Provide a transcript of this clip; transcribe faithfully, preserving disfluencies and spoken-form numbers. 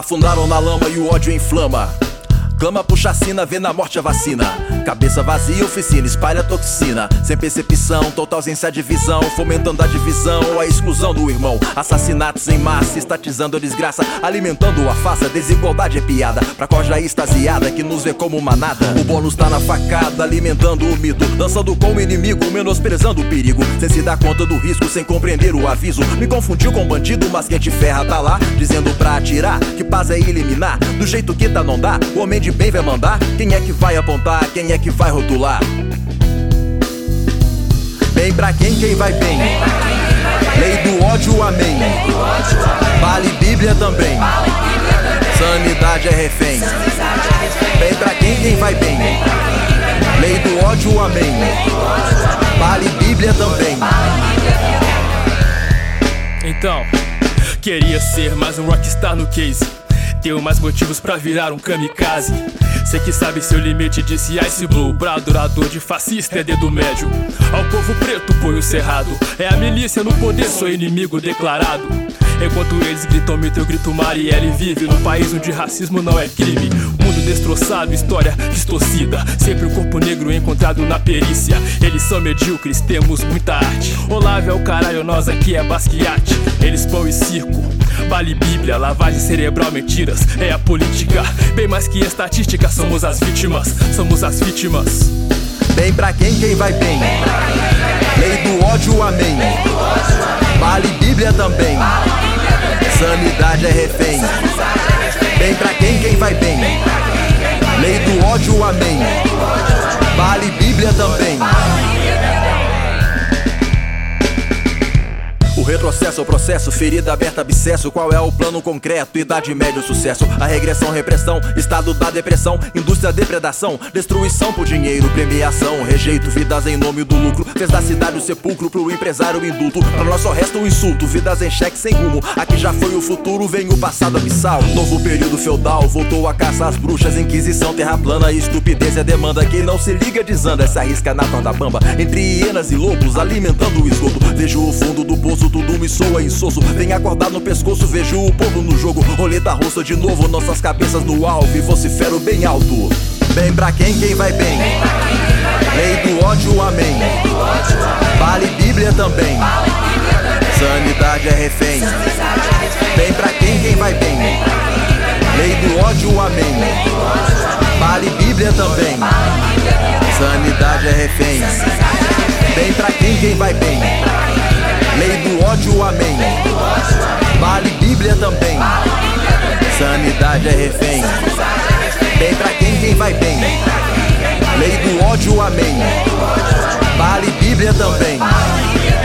afundaram na lama e o ódio inflama. Clama por chacina, vê na morte a vacina. Cabeça vazia, oficina, espalha toxina. Sem percepção, total ausência de visão, fomentando a divisão ou a exclusão do irmão. Assassinatos em massa, estatizando a desgraça, alimentando a farsa, desigualdade é piada. Pra corja extasiada que nos vê como manada. O bônus tá na facada, alimentando o mito, dançando com o inimigo, menosprezando o perigo. Sem se dar conta do risco, sem compreender o aviso. Me confundiu com bandido, mas quem te ferra tá lá, dizendo pra atirar, que paz é eliminar. Do jeito que tá não dá, o homem de bem vai mandar. Quem é que vai apontar, quem é que vai rotular? Bem pra quem, quem vai bem. Lei do ódio, amém. Vale Bíblia também. Sanidade é refém. Bem pra quem, quem vai bem. Lei do ódio, amém. Vale Bíblia também. Então, queria ser mais um rockstar no case. Tenho mais motivos pra virar um kamikaze. Cê que sabe seu limite, disse Ice Blue. Pra adorador de fascista é dedo médio. Ao povo preto põe o cerrado. É a milícia no poder, sou inimigo declarado. Enquanto eles gritam mito, eu grito Marielle vive no país onde racismo não é crime. Mundo destroçado, história distorcida. Sempre o corpo negro encontrado na perícia. Eles são medíocres, temos muita arte. Olavo é o caralho, nós aqui é Basquiat. Eles pão e circo, vale Bíblia, lavagem cerebral, mentiras. É a política, bem mais que estatística. Somos as vítimas, somos as vítimas. Bem pra quem, quem vai bem. Lei do ódio, amém. Vale Bíblia também. Sanidade é refém. Bem pra quem, quem vai bem. Lei do ódio, amém. Vale Bíblia também. O retrocesso é o processo, ferida aberta, abscesso. Qual é o plano concreto? Idade média, sucesso. A regressão, repressão, estado da depressão. Indústria, depredação, destruição por dinheiro, premiação. Rejeito, vidas em nome do lucro. Fez da cidade o sepulcro, pro empresário o indulto. Pra nós só resta um insulto, vidas em xeque sem rumo. Aqui já foi o futuro, vem o passado abissal. Novo período feudal, voltou a caça às bruxas. Inquisição, terra plana, estupidez é demanda. Quem não se liga desanda, se arrisca na corda bamba. Entre hienas e lobos, alimentando o esgoto. Vejo o fundo do poço, tudo me soa insosso. Vem acordar no pescoço, vejo o povo no jogo. Roleta russa de novo, nossas cabeças no alvo. E vocifero bem alto. Bem pra quem, quem vai bem. Lei do ódio, amém. Vale Bíblia também. Sanidade é refém. Bem pra quem, quem vai bem. Lei do ódio, amém. Vale Bíblia também. Sanidade é refém. Bem pra quem, quem vai bem. Lei do ódio, amém. Vale Bíblia também. Sanidade é refém. Bem pra quem, quem vai bem. Lei do ódio, amém. Vale Bíblia também.